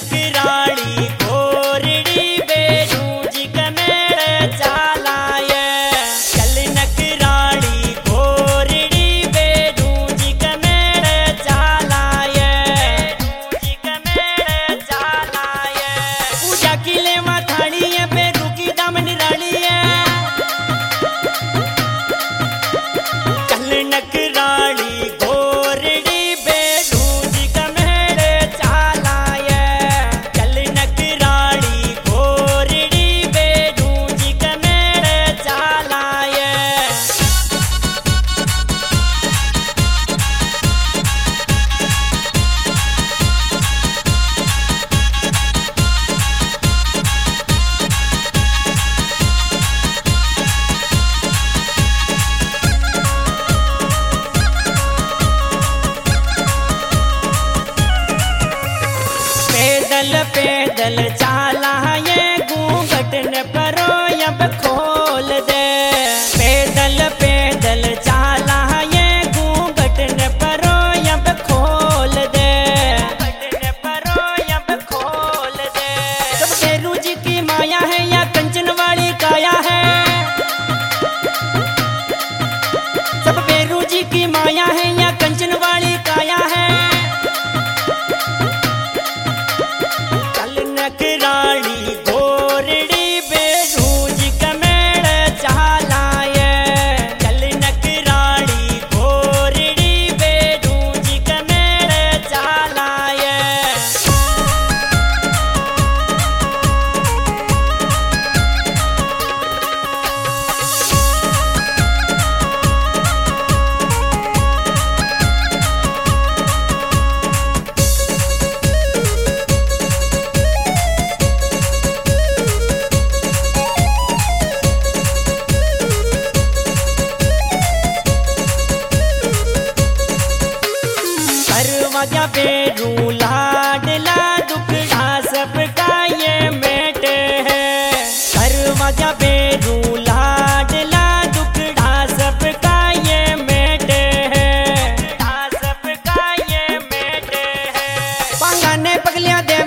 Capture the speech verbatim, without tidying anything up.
नकराड़ी घोरड़ी बेरूज कमेड़ चालाए। चल नकराड़ी घोरड़ी बेरूज कमेड़ चालाए। बेरूज कमेड़ चालाए। पूजा किले माथाड़ी है बेरू की दामन रानी है। चल नकराड़ी घोरड़ी बेरूज कमेड़ चालाए। चल नकराड़ी घोरड़ी बेरूज कमेड़ चालाए। पैदल पैदल चाला ये घूंघट न परो अब खोल दे। पैदल पैदल चाला ये घूंघट न परो अब खोल दे। घूंघट न परो अब खोल दे। सब बेरू जी की माया है या कंचन वाली काया है। सब बेरू जी की माया है या कंचन वाली काया है। नकराड़ी घोरड़ी बेरूज कमेड़ चालाए। चल नकराड़ी घोरड़ी बेरूज कमेड़ चालाए। दरवाजा बेरू लाडला दुखड़ा सबका ये मेटे है। दरवाजा बेरू लाडला दुखड़ा सबका ये मेटे है। दुखड़ा सबका ये मेटे है। पंगा ने पगलिया दे